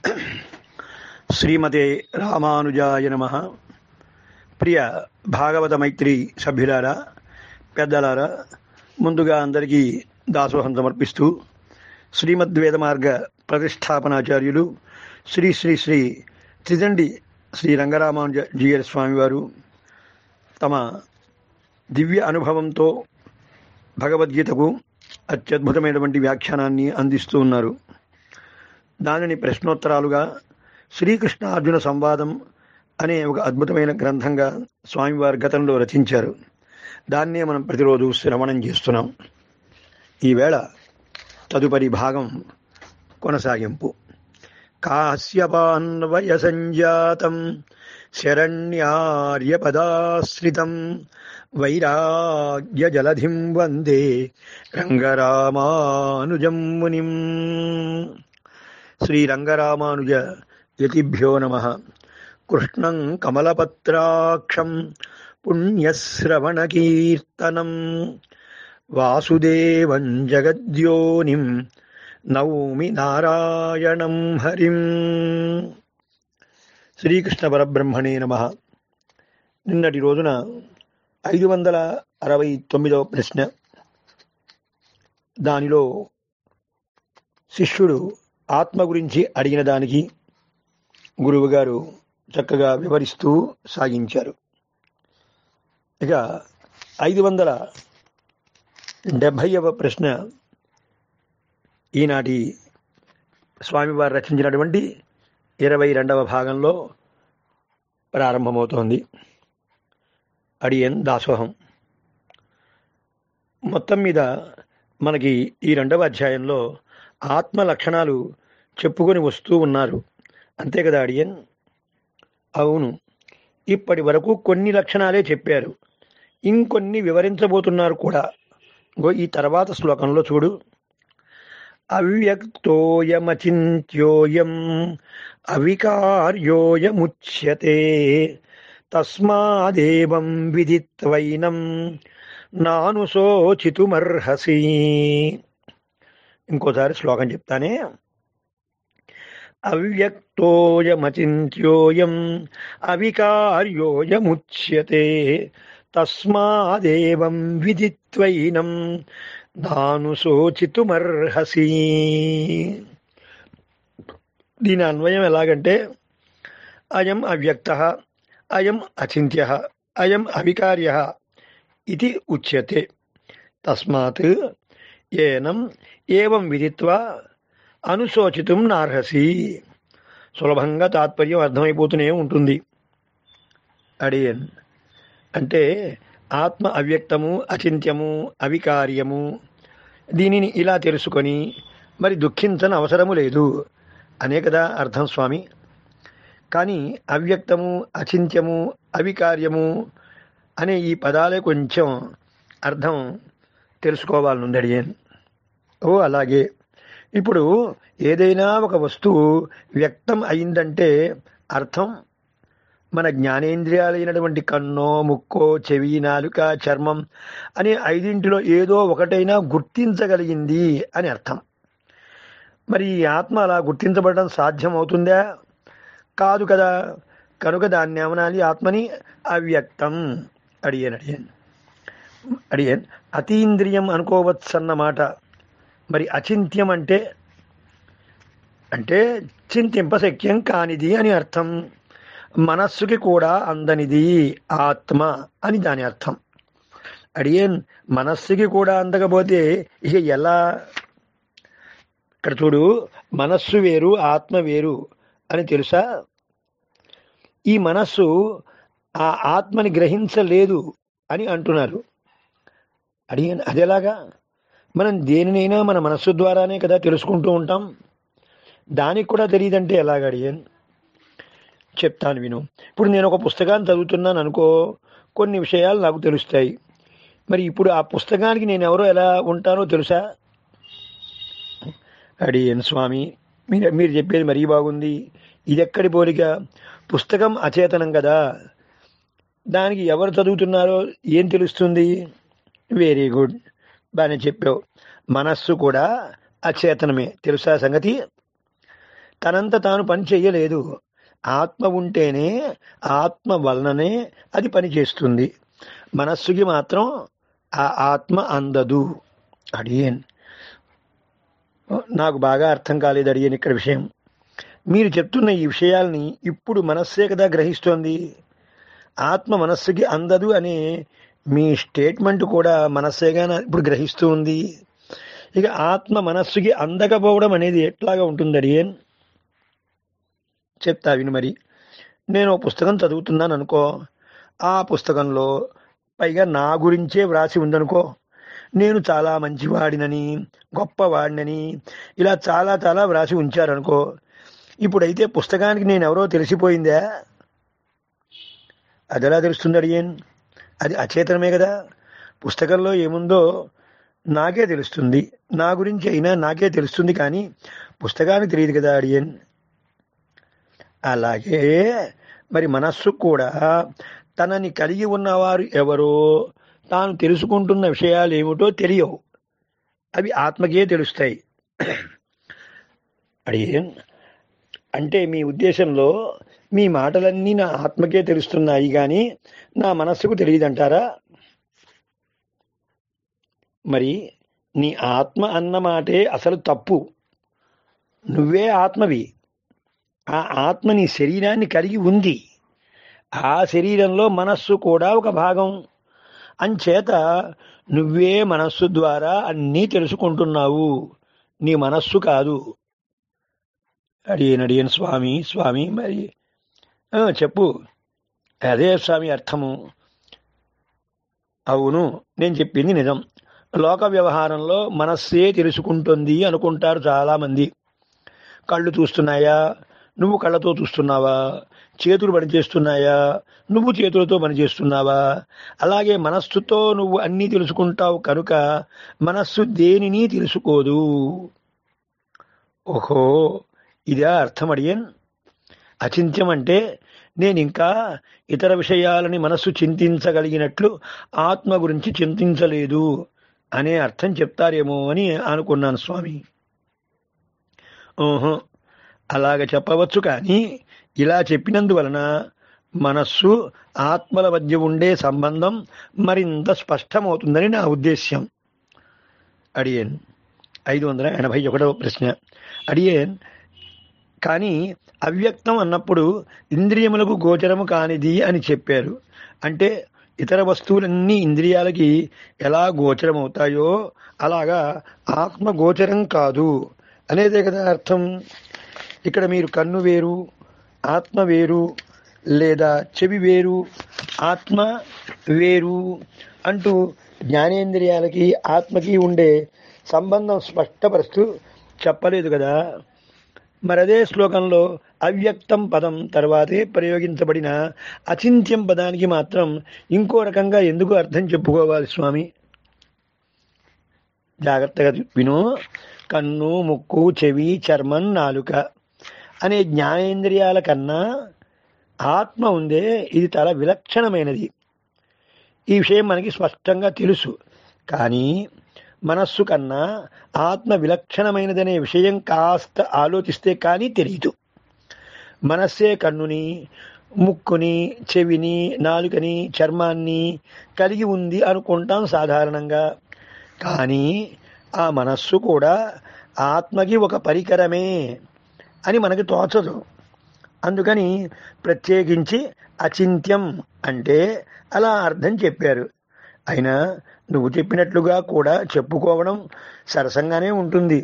శ్రీమతే రామానుజాయ నమః. ప్రియ భాగవత మైత్రి సభ్యులారా, పెద్దలారా, ముందుగా అందరికీ దాసోహం సమర్పిస్తూ శ్రీమద్వేద మార్గ ప్రతిష్టాపనాచార్యులు శ్రీ శ్రీ శ్రీ త్రిదండి శ్రీ రంగరామానుజ జీయర్ స్వామివారు తమ దివ్య అనుభవంతో భగవద్గీతకు అత్యద్భుతమైనటువంటి వ్యాఖ్యానాన్ని అందిస్తూ ఉన్నారు. దానిని ప్రశ్నోత్తరాలుగా శ్రీకృష్ణ అర్జున సంవాదం అనే ఒక అద్భుతమైన గ్రంథంగా స్వామివారు గతంలో రచించారు. దాన్నే మనం ప్రతిరోజు శ్రవణం చేస్తున్నాం. ఈవేళ తదుపరి భాగం కొనసాగింపు. కాశ్యపాన్వయ సంజాతం శరణ్యార్యపదాశ్రితం వైరాగ్య జలధిం వందే రంగరామానుజం మునిం. శ్రీ రంగరామానుజ యతిభ్యో నమః. కృష్ణం కమలపత్రాక్షం పుణ్యశ్రవణకీర్తనం వాసుదేవం జగద్యోనిం నౌమి నారాయణం హరిం. శ్రీకృష్ణ పరబ్రహ్మణే నమః. నిన్నటి రోజున 569వ ప్రశ్న. దానిలో శిష్యుడు ఆత్మ గురించి అడిగిన దానికి గురువుగారు చక్కగా వివరిస్తూ సాగించారు. ఇక 570వ ప్రశ్న ఈనాటి స్వామివారు రచించినటువంటి 22వ భాగంలో ప్రారంభమవుతోంది. అడియన్ దాసోహం. మొత్తం మీద మనకి ఈ 2వ అధ్యాయంలో ఆత్మ లక్షణాలు చెప్పుకొని వస్తూ ఉన్నారు, అంతే కదా అడియన్? అవును, ఇప్పటి వరకు కొన్ని లక్షణాలే చెప్పారు, ఇంకొన్ని వివరించబోతున్నారు కూడా. ఈ తర్వాత శ్లోకంలో చూడు. అవ్యక్తోయమచింత్యోయం అవికార్యోయముచ్యతే తస్మాదేవం విదిత్వైనం నానుశోచితుమర్హసి. ఇంకోసారి శ్లోకం చెప్తానే. అవ్యక్తోయమచింత్యోయం అవికార్యోయముచ్యతే తస్మాదేవం విదిత్వైనం నానుశోచితుమర్హసి. దీని అన్వయం ఎలాగంటే, అయం అవ్యక్తః, అయం అచింత్యః, అయం అవికార్యః ఇది ఉచ్యతే. తస్మాత్ ఏనం ఏవం విదిత్వా అనుశోచితుం నార్హసి. సులభంగా తాత్పర్యం అర్థమైపోతూనే ఉంటుంది. అడియన్ అంటే ఆత్మ అవ్యక్తము, అచింత్యము, అవికార్యము. దీనిని ఇలా తెలుసుకొని మరి దుఃఖించని అవసరము లేదు అనే కదా అర్థం స్వామి. కానీ అవ్యక్తము, అచింత్యము, అవికార్యము అనే ఈ పదాలే కొంచెం అర్థం తెలుసుకోవాలనుంది అడియన్. ఓ అలాగే. ఇప్పుడు ఏదైనా ఒక వస్తువు వ్యక్తం అయిందంటే అర్థం మన జ్ఞానేంద్రియాలైనటువంటి కన్నో, ముక్కో, చెవి, నాలుక, చర్మం అనే 5 ఏదో ఒకటైనా గుర్తించగలిగింది అని అర్థం. మరి ఈ ఆత్మ అలా గుర్తించబడడం సాధ్యమవుతుందా? కాదు కదా. కనుక దాన్ని ఏమనాలి? ఆత్మని అవ్యక్తం. అడియన్ అతీంద్రియం అనుకోవచ్చన్నమాట. మరి అచింత్యం అంటే చింతింపశక్యం కానిది అని అర్థం. మనస్సుకి కూడా అందనిది ఆత్మ అని దాని అర్థం. అడియన్ మనస్సుకి కూడా అందకపోతే ఇక ఎలా? ఇక్కడ చూడు, మనస్సు వేరు, ఆత్మ వేరు అని తెలుసా? ఈ మనస్సు ఆ ఆత్మని గ్రహించలేదు అని అంటున్నారు. అడియన్ అదేలాగా? మనం దేనినైనా మన మనస్సు ద్వారానే కదా తెలుసుకుంటూ ఉంటాం. దానికి కూడా తెలియదంటే ఎలాగ అడియన్? చెప్తాను విను. ఇప్పుడు నేను ఒక పుస్తకాన్ని చదువుతున్నాను అనుకో, కొన్ని విషయాలు నాకు తెలుస్తాయి. మరి ఇప్పుడు ఆ పుస్తకానికి నేను ఎవరో ఎలా ఉంటానో తెలుసా? అడియన్ స్వామి, మీరు చెప్పేది మరీ బాగుంది. ఇది ఎక్కడి పోలిక? పుస్తకం అచేతనం కదా, దానికి ఎవరు చదువుతున్నారో ఏం తెలుస్తుంది? వెరీ గుడ్, బాగానే చెప్పావు. మనస్సు కూడా అచేతనమే, తెలుసా సంగతి? తనంత తాను పని చెయ్యలేదు. ఆత్మ ఉంటేనే, ఆత్మ వలననే అది పని చేస్తుంది. మనస్సుకి మాత్రం ఆ ఆత్మ అందదు. అడియన్ నాకు బాగా అర్థం కాలేదు అడియన్ ఇక్కడ విషయం. మీరు చెప్తున్న ఈ విషయాల్ని ఇప్పుడు మనస్సే కదా గ్రహిస్తోంది. ఆత్మ మనస్సుకి అందదు అనే మీ స్టేట్మెంట్ కూడా మనస్సేగా ఇప్పుడు గ్రహిస్తూ ఉంది. ఇక ఆత్మ మనస్సుకి అందకపోవడం అనేది ఎట్లాగా ఉంటుంది అడియన్? చెప్తా విను మరి. నేను ఓ పుస్తకం చదువుతున్నాను అనుకో, ఆ పుస్తకంలో పైగా నా గురించే వ్రాసి ఉందనుకో, నేను చాలా మంచివాడినని, గొప్పవాడినని ఇలా చాలా చాలా వ్రాసి ఉంచారనుకో, ఇప్పుడైతే పుస్తకానికి నేను ఎవరో తెలిసిపోయిందా? అది ఎలా తెలుస్తుంది అడియన్? అది అచేతనమే కదా. పుస్తకంలో ఏముందో నాకే తెలుస్తుంది, నా గురించి అయినా నాకే తెలుస్తుంది, కానీ పుస్తకానికి తెలియదు కదా అడియన్. అలాగే మరి మనస్సు కూడా తనని కలిగి ఉన్నవారు ఎవరో, తాను తెలుసుకుంటున్న విషయాలు ఏమిటో తెలియవు, అవి ఆత్మకే తెలుస్తాయి. అడియన్ అంటే మీ ఉద్దేశంలో మీ మాటలన్నీ నా ఆత్మకే తెలుస్తున్నాయి కానీ నా మనస్సుకు తెలియదంటారా? మరి నీ ఆత్మ అన్న మాటే అసలు తప్పు. నువ్వే ఆత్మవి. ఆ ఆత్మ నీ శరీరాన్ని కలిగి ఉంది. ఆ శరీరంలో మనస్సు కూడా ఒక భాగం. అంచేత నువ్వే మనస్సు ద్వారా అన్నీ తెలుసుకుంటున్నావు, నీ మనస్సు కాదు. అడియన్ స్వామి. స్వామి మరి చెప్పు. అదే స్వామి అర్థము. అవును, నేను చెప్పింది నిజం. లోక వ్యవహారంలో మనస్సే తెలుసుకుంటుంది అనుకుంటారు చాలామంది. కళ్ళు చూస్తున్నాయా, నువ్వు కళ్ళతో చూస్తున్నావా? చేతులు పనిచేస్తున్నాయా, నువ్వు చేతులతో పనిచేస్తున్నావా? అలాగే మనస్సుతో నువ్వు అన్నీ తెలుసుకుంటావు కనుక మనస్సు దేనిని తెలుసుకోదు. ఓహో, ఇదే అర్థం అడియన్. అచింత్యం అంటే నేను ఇంకా ఇతర విషయాలని మనస్సు చింతించగలిగినట్లు ఆత్మ గురించి చింతించలేదు అనే అర్థం చెప్తారేమో అని అనుకున్నాను స్వామి. ఓహో, అలాగ చెప్పవచ్చు, కానీ ఇలా చెప్పినందువలన మనస్సు ఆత్మల మధ్య ఉండే సంబంధం మరింత స్పష్టమవుతుందని నా ఉద్దేశ్యం. అడియన్ 581వ ప్రశ్న. అడియన్ కానీ అవ్యక్తం అన్నప్పుడు ఇంద్రియములకు గోచరము కానిది అని చెప్పారు. అంటే ఇతర వస్తువులన్నీ ఇంద్రియాలకి ఎలా గోచరమవుతాయో అలాగా ఆత్మ గోచరం కాదు అనేదే కదా అర్థం. ఇక్కడ మీరు కన్ను వేరు, ఆత్మ వేరు, లేదా చెవి వేరు, ఆత్మ వేరు అంటూ జ్ఞానేంద్రియాలకి ఆత్మకి ఉండే సంబంధం స్పష్టపరుస్తూ చెప్పలేదు కదా. మరదే శ్లోకంలో అవ్యక్తం పదం తర్వాతే ప్రయోగించబడిన అచింత్యం పదానికి మాత్రం ఇంకో రకంగా ఎందుకు అర్థం చెప్పుకోవాలి స్వామి? జాగ్రత్తగా విను. కన్ను, ముక్కు, చెవి, చర్మం, నాలుక అనే జ్ఞానేంద్రియాల కన్నా ఆత్మ ఉందే, ఇది చాలా విలక్షణమైనది. ఈ విషయం మనకి స్పష్టంగా తెలుసు. కానీ మనస్సు కన్నా ఆత్మ విలక్షణమైనదనే విషయం కాస్త ఆలోచిస్తే కానీ తెలియదు. మనస్సే కన్నుని, ముక్కుని, చెవిని, నాలుకని, చర్మాన్ని కలిగి ఉంది అనుకుంటాం సాధారణంగా. కానీ ఆ మనస్సు కూడా ఆత్మకి ఒక పరికరమే అని మనకి తోచదు. అందుకని ప్రత్యేకించి అచింత్యం అంటే అలా అర్థం చెప్పారు. అయినా నువ్వు చెప్పినట్లుగా కూడా చెప్పుకోవడం సరసంగానే ఉంటుంది.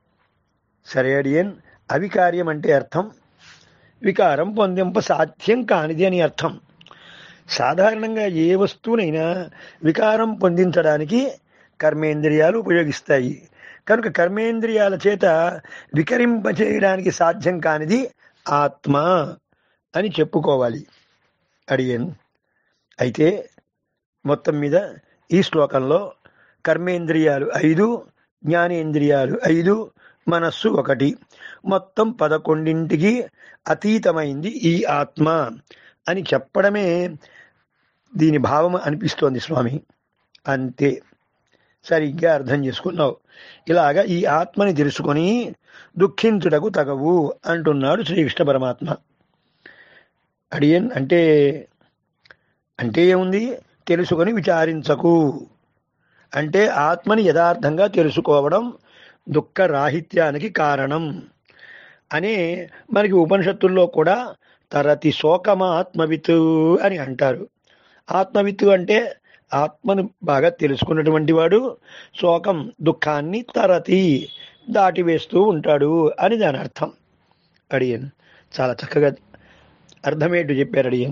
సరే అడియన్, అవికార్యం అంటే అర్థం వికారం పొందింప సాధ్యం కానిది అని అర్థం. సాధారణంగా ఏ వస్తువునైనా వికారం పొందించడానికి కర్మేంద్రియాలు ఉపయోగిస్తాయి. కనుక కర్మేంద్రియాల చేత వికరింపచేయడానికి సాధ్యం కానిది ఆత్మ అని చెప్పుకోవాలి అడియన్. అయితే మొత్తం మీద ఈ శ్లోకంలో కర్మేంద్రియాలు 5, జ్ఞానేంద్రియాలు 5, మనస్సు 1, మొత్తం 11కి అతీతమైంది ఈ ఆత్మ అని చెప్పడమే దీని భావం అనిపిస్తోంది స్వామి. అంతే. సరిగ్గా అర్థం చేసుకున్నావు. ఇలాగా ఈ ఆత్మని తెలుసుకొని దుఃఖించుటకు తగవు అంటున్నాడు శ్రీకృష్ణ పరమాత్మ. అడియన్ అంటే అంటే ఏముంది? తెలుసుకొని విచారించకు అంటే ఆత్మని యథార్థంగా తెలుసుకోవడం దుఃఖ రాహిత్యానికి కారణం అనే మనకి ఉపనిషత్తుల్లో కూడా తరతి శోకమాత్మవిత్ అని అంటారు. ఆత్మవిత్తు అంటే ఆత్మను బాగా తెలుసుకున్నటువంటి వాడు శోకం దుఃఖాన్ని తరతి దాటివేస్తూ ఉంటాడు అని దాని అర్థం. అడియన్ చాలా చక్కగా అర్థమేంటో చెప్పారు. అడియన్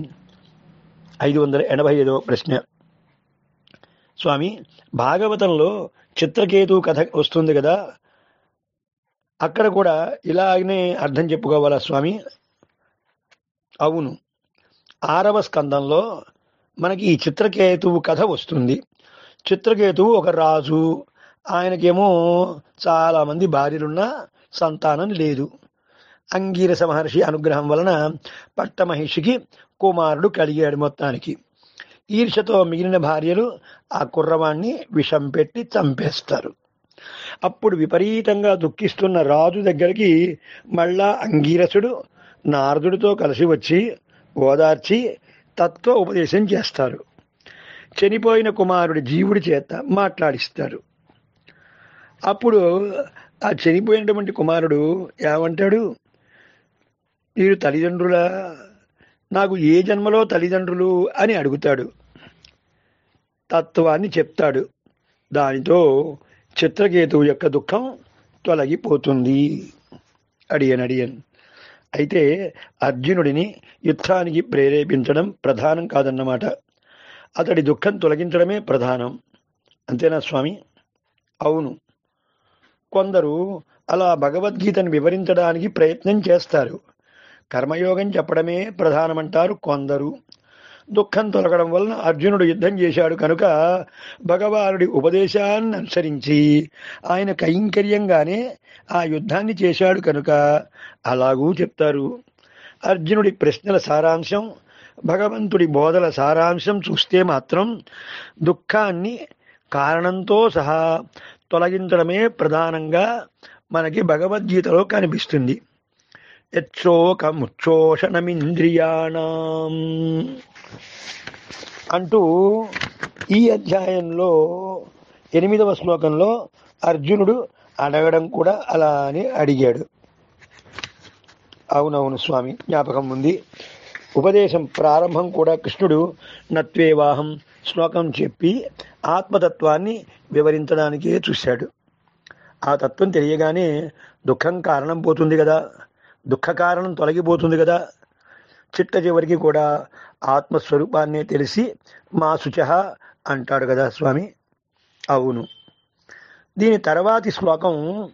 585వ ప్రశ్న. స్వామి, భాగవతంలో చిత్రకేతు కథ వస్తుంది కదా, అక్కడ కూడా ఇలాగనే అర్థం చెప్పుకోవాలా స్వామి? అవును, 6వ స్కందంలో మనకి ఈ చిత్రకేతువు కథ వస్తుంది. చిత్రకేతువు ఒక రాజు, ఆయనకేమో చాలా మంది భార్యలున్న సంతానం లేదు. అంగీరస మహర్షి అనుగ్రహం వలన పట్టమహిషికి కుమారుడు కలిగాడు. మొత్తానికి ఈర్షతో మిగిలిన భార్యలు ఆ కుర్రవాణ్ణి విషం పెట్టి చంపేస్తారు. అప్పుడు విపరీతంగా దుఃఖిస్తున్న రాజు దగ్గరికి మళ్ళా అంగీరసుడు నారదుడితో కలిసి వచ్చి ఓదార్చి తత్వ ఉపదేశం చేస్తారు. చనిపోయిన కుమారుడి జీవుడి చేత మాట్లాడిస్తారు. అప్పుడు ఆ చనిపోయినటువంటి కుమారుడు ఏమంటాడు? మీరు తల్లిదండ్రులా? నాకు ఏ జన్మలో తల్లిదండ్రులు అని అడుగుతాడు. తత్వాన్ని చెప్తాడు. దానితో చిత్రకేతువు యొక్క దుఃఖం తొలగిపోతుంది. అడియన్ అయితే అర్జునుడిని యుద్ధానికి ప్రేరేపించడం ప్రధానం కాదన్నమాట. అతడి దుఃఖం తొలగించడమే ప్రధానం. అంతేనా స్వామి? అవును, కొందరు అలా భగవద్గీతను వివరించడానికి ప్రయత్నం చేస్తారు. కర్మయోగం చెప్పడమే ప్రధానమంటారు కొందరు. దుఃఖం తొలగడం వలన అర్జునుడు యుద్ధం చేశాడు కనుక భగవానుడి ఉపదేశాన్ని అనుసరించి ఆయన కైంకర్యంగానే ఆ యుద్ధాన్ని చేశాడు కనుక అలాగూ చెప్తారు. అర్జునుడి ప్రశ్నల సారాంశం, భగవంతుడి బోధల సారాంశం చూస్తే మాత్రం దుఃఖాన్ని కారణంతో సహా తొలగించడమే ప్రధానంగా మనకి భగవద్గీతలో కనిపిస్తుంది. యచ్చోకముచ్చోషణమింద్రియాణం అంటూ ఈ అధ్యాయంలో 8వ శ్లోకంలో అర్జునుడు అడగడం కూడా అలా అని అడిగాడు. అవునవును స్వామి, జ్ఞాపకం ఉంది. ఉపదేశం ప్రారంభం కూడా కృష్ణుడు నత్వేవాహం శ్లోకం చెప్పి ఆత్మతత్వాన్ని వివరించడానికే చూశాడు. ఆ తత్వం తెలియగానే దుఃఖం కారణం పోతుంది కదా, దుఃఖ కారణం తొలగిపోతుంది కదా. చిట్ట చివరికి కూడా ఆత్మస్వరూపాన్నే తెలిసి మా శుచః అంటాడు కదా స్వామి. అవును, దీని తర్వాతి శ్లోకం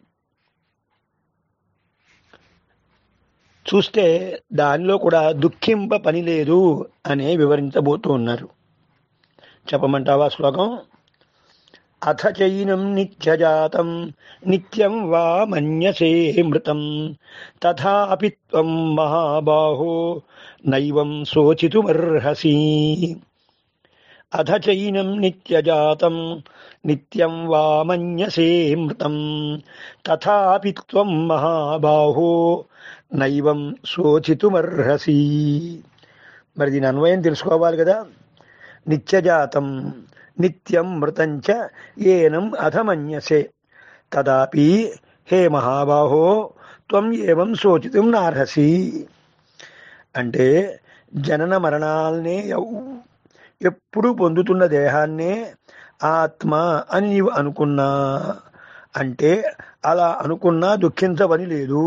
చూస్తే దానిలో కూడా దుఃఖింప పని లేదు అనే వివరించబోతూ ఉన్నారు. చెప్పమంటావా శ్లోకం? అథ చైనం నిత్యజాతం నిత్యం వా మన్యసే మృతం తథాపి త్వం మహాబాహో నైవం శోచితుమర్హసి. అథ చైనం నిత్యజాతం నిత్యం వా మన్యసే మృతం తథాపి త్వం మహాబాహో నైవం శోచితుమర్హసి. మరి దీని అన్వయం తెలుసుకోవాలి కదా. నిత్యజాతం నిత్యం మృతంచ ఏనం అధమన్యసే తదాపి హే మహాబాహో త్వం ఏవం శోచితుం నార్హసి. అంటే జనన మరణాలనే ఎప్పుడు పొందుతున్న దేహాన్నే ఆత్మ అని నీవు అనుకున్నా అంటే అలా అనుకున్నా దుఃఖించవని లేదు.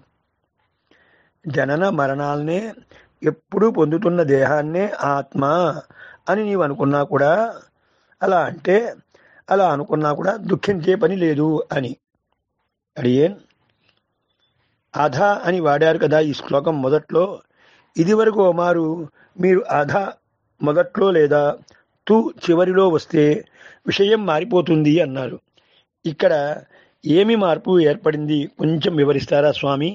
జనన మరణాలనే ఎప్పుడు పొందుతున్న దేహాన్నే ఆత్మ అని నీవు అనుకున్నా కూడా, అలా అంటే అలా అనుకున్నా కూడా దుఃఖించే పని లేదు అని. అడియేన్ అధ అని వాడారు కదా ఈ శ్లోకం మొదట్లో. ఇది వరకు మారు మీరు అధ మొదట్లో లేదా తు చివరిలో వస్తే విషయం మారిపోతుంది అన్నారు. ఇక్కడ ఏమి మార్పు ఏర్పడింది కొంచెం వివరిస్తారా స్వామి?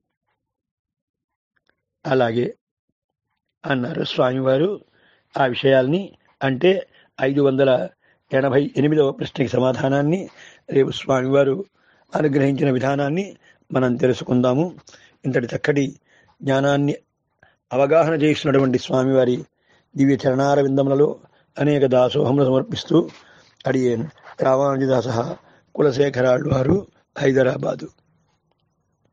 అలాగే అన్నారు స్వామివారు. ఆ విషయాల్ని అంటే 88వ ప్రశ్నకి సమాధానాన్ని రేపు స్వామివారు అనుగ్రహించిన విధానాన్ని మనం తెలుసుకుందాము. ఇంతటి చక్కటి జ్ఞానాన్ని అవగాహన చేసినటువంటి స్వామివారి దివ్య చరణార విందములలో అనేక దాసోహములు సమర్పిస్తూ అడియేన్ రామానుజదాస కులశేఖరాళ్ళు వారు హైదరాబాదు.